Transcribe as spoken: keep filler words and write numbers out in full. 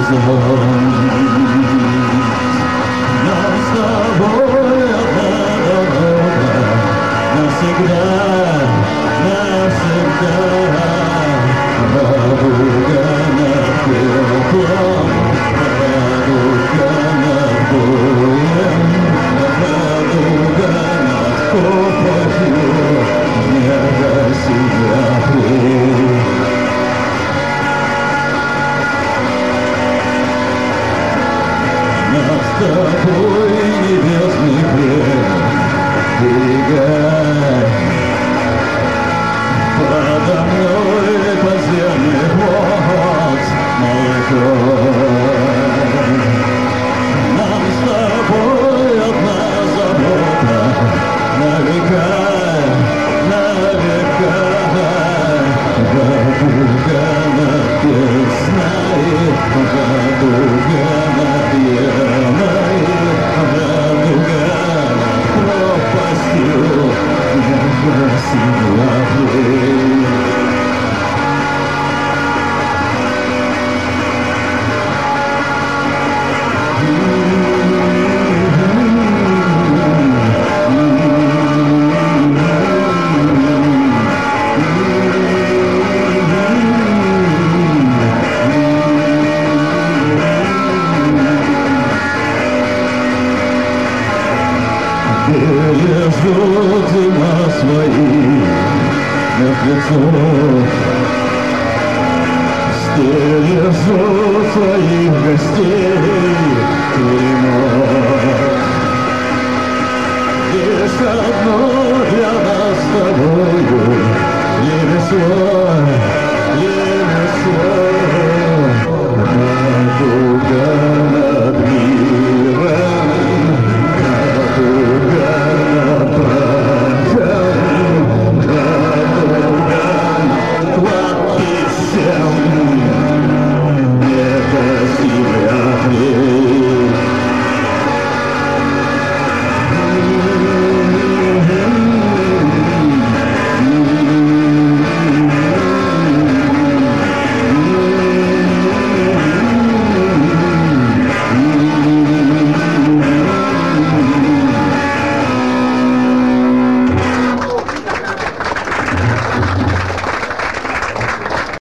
горизонт. Нам с тобой одна дорога, навсегда, навсегда. Радуга над пеплом, радуга над боем, радуга над копотью, не гаси апрель. Над тобой небесный бред, берегай. Подо мной подземный ход молоком. Нам с тобой одна забота на века, на века. Радуга над песной, радуга над ямой, радуга над пропастью, не гаси апрель. Бережут на своих мертвецов, стережут своих гостей тюрьмой. Лишь одно для нас с тобою небесной.